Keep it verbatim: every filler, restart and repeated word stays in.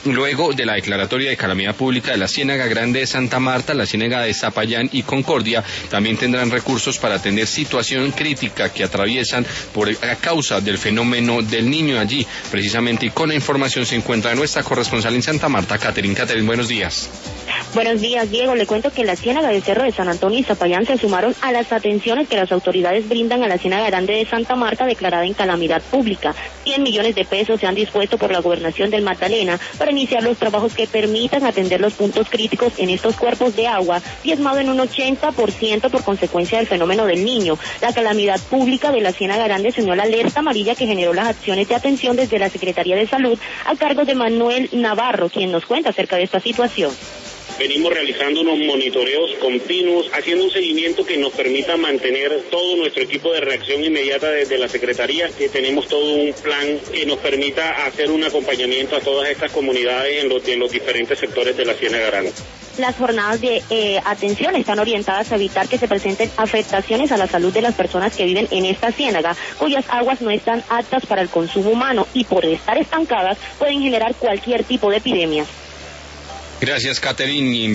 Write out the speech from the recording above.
Luego de la declaratoria de calamidad pública de la Ciénaga Grande de Santa Marta, la Ciénaga de Zapayán y Concordia también tendrán recursos para atender situación crítica que atraviesan por a causa del fenómeno del niño allí. Precisamente, y con la información se encuentra nuestra corresponsal en Santa Marta, Catherine. Catherine, buenos días. Buenos días, Diego. Le cuento que la Ciénaga del Cerro de San Antonio y Zapayán se sumaron a las atenciones que las autoridades brindan a la Ciénaga Grande de Santa Marta declarada en calamidad pública. cien millones de pesos se han dispuesto por la Gobernación del Magdalena para iniciar los trabajos que permitan atender los puntos críticos en estos cuerpos de agua, diezmado en un ochenta por ciento por consecuencia del fenómeno del niño. La calamidad pública de la Ciénaga Grande se unió a la alerta amarilla que generó las acciones de atención desde la Secretaría de Salud a cargo de Manuel Navarro, quien nos cuenta acerca de esta situación. Venimos realizando unos monitoreos continuos, haciendo un seguimiento que nos permita mantener todo nuestro equipo de reacción inmediata desde la Secretaría, que tenemos todo un plan que nos permita hacer un acompañamiento a todas estas comunidades en los, en los diferentes sectores de la Ciénaga Grande. Las jornadas de eh, atención están orientadas a evitar que se presenten afectaciones a la salud de las personas que viven en esta ciénaga, cuyas aguas no están aptas para el consumo humano y por estar estancadas pueden generar cualquier tipo de epidemias. Gracias, Catherine.